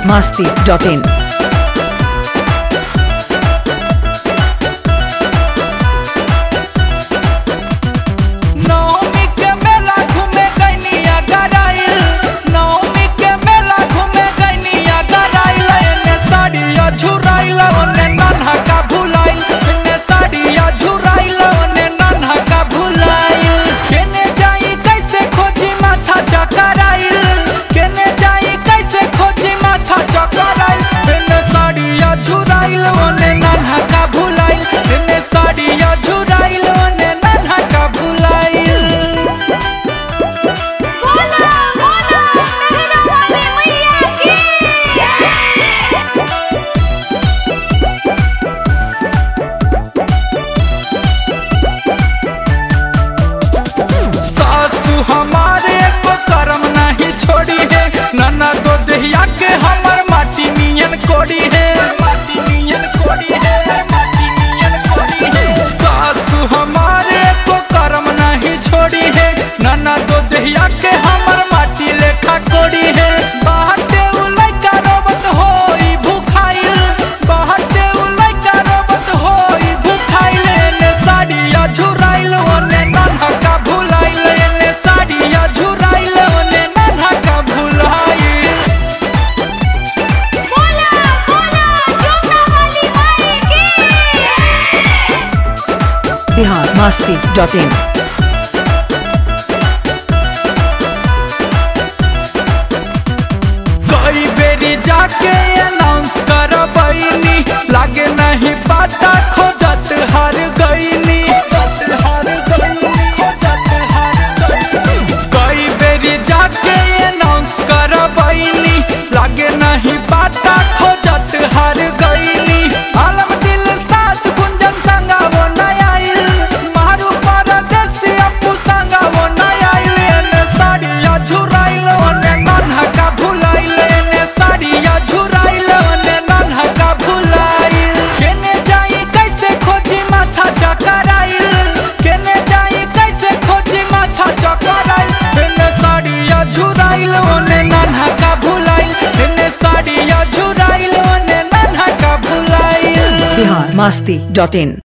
biharmasti.in। हमारे को करम नहीं छोड़ी है, नाना दो दहिया के हमर माटी नियन कोड़ी है, माटी नियन कोड़ी है, माटी नियन कोड़ी है। सासू हमारे को करम नहीं छोड़ी है, नाना दो दहिया के हमर माटी लेखा कोड़ी है। बाहटे उलाई का रोबत होई भूखाइल, बाहटे उलाई का रोबत होई भूखाइल। ने साड़िया झुराइल ओने नाना का भुलाइल, biharmasti.in। कई बेरी जाके अनाउंस करबैनी, लागे नहीं पता खोजत हार गईनी, कई बेरी जाके अनाउंस करबैनी, लागे नहीं पता खोजत हार गईनी। आलम दिल साथ गुंजन संगा वो नयाइल, मारू परदेसी अपू संगा वो नयाइल। ने साड़िया झुराइल ओने नाना का भुलाइल, ने साड़िया झुराइल ओने नाना का भुलाइल। केने जाई कैसे खोजी माथा चकराइल, केने जाई कैसे खोजी माथा चकराइल। ने साड़िया झुराइल ओने नाना का भुलाइल, ने साड़िया झुराइल ओने नाना का भुलाइल। biharmasti.in।